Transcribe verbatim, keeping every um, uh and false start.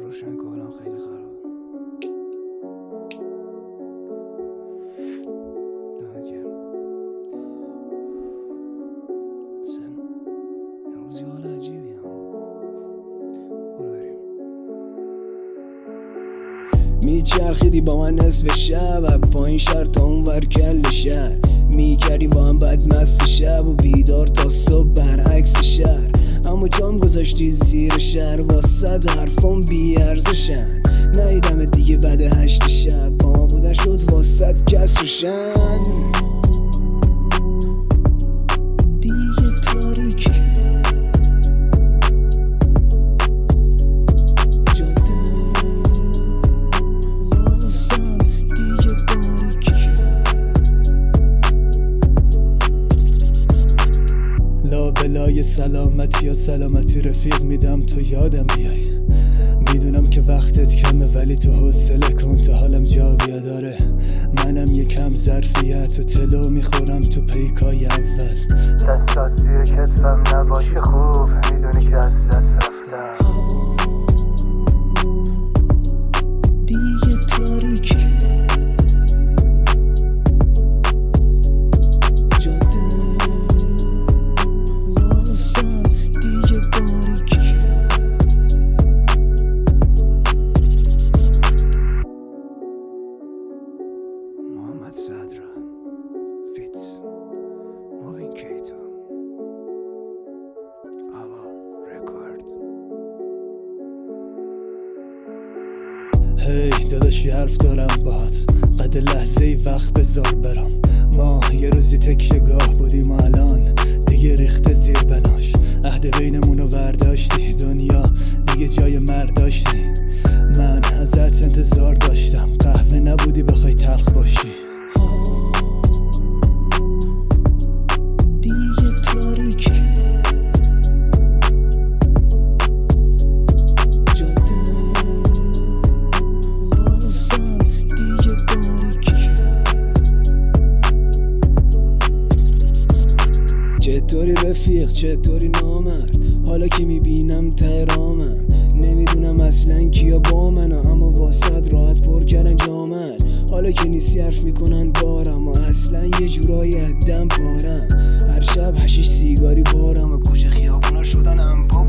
روشن که حالم خیلی خراب. دمت گرم. سن امروز یه حال عجیبی هم. برو بریم. میچرخیدی با من نصف شب، پایین شهر تا اون ور کل شهر، میکردیم با هم بد مست شب و بیدار تا صبح برعکس شهر. اما جام گذاشتی زیر شهر واسد حرفام بی ارزشن. نیدم دیگه بعد هشت شب، با ما بودن شد واسد کسرشن. دیگه تاریکه جاده واسم، دیگه باریکه. لا بلای سلامتی یا سلامتی رفیق میدم تو یادم بیای. میدونم که وقتت کمه ولی تو حوصله کن تا حالم جا بیاداره. منم یکم ظرفیت و تلو میخورم تو پیکای اول. دستات توی کتفم نباشه خوب، میدونی که از دست رفتم. دیگه تاریکه جاده واسم، دیگه باریکه. محمد صدرا فیت مووین کیتو آوا رکورد. هی داداش یه حرف دارم باهات، قد لحظه ای وقت بذار برام. ما یه روزی تکیه گاه بودیم و الان دیگه ریخته زیر بناش. عهد بینمونو برداشتی، دنیا دیگه جای مرد داشتی. من ازت انتظار داشتم، قهوه نبودی بخوای تلخ باشی. دیگه تاریکه جاده واسم، دیگه باریکه. چطوری رفیق، چطوری نامرد؟ حالا که میبینم ترامم، نمیدونم اصلا کیا با منه، اما واسد راحت پر کردن جامد. حالا که نیستی حرف میکنن بارم و اصلا یه جورایی ادم پارم. هر شب هشیش سیگاری بارم و کوچه خیابونا شدن انبار.